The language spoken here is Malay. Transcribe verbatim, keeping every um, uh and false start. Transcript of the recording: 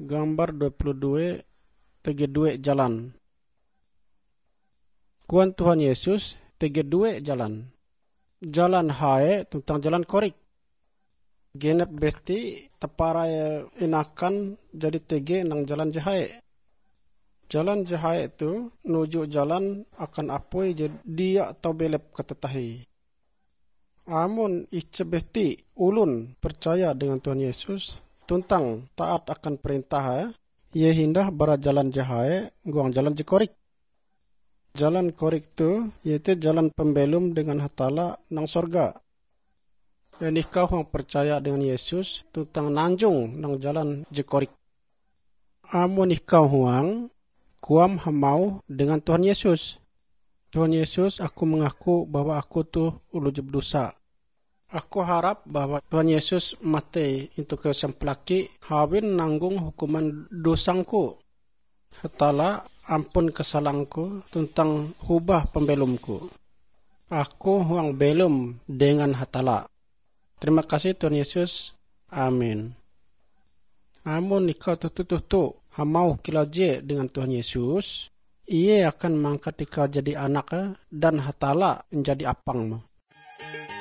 Gambar dua puluh dua, tiga dua jalan. Kuan Tuhan Yesus, tiga dua jalan. Jalan hae tentang jalan korik. Genep beti teparai inakan jadi tiga nang jalan jahae. Jalan jahae itu nuju jalan akan apoi jadi dia atau belep ketetahi. Amun ice beti ulun percaya dengan Tuhan Yesus tentang taat akan perintah, ia hindah bara jalan jahae guang jalan jekorik. Jalan korik tu iaitu jalan pembelum dengan hatala nang sorga. Dan ikau yang percaya dengan Yesus tentang nanjung nang jalan jekorik. Amun ikau huang kuam hamau dengan Tuhan Yesus. Tuhan Yesus, aku mengaku bahwa aku tu ulu berdosa. Aku harap bahwa Tuhan Yesus mati untuk kesempelaki hawin nanggung hukuman dosangku. Hatala ampun kesalangku tentang hubah pembelumku. Aku huang belum dengan hatala. Terima kasih Tuhan Yesus. Amin. Amun ikau tutu-tutu hamau kilaje dengan Tuhan Yesus, ia akan mengangkat ikau jadi anak dan hatala menjadi apangmu.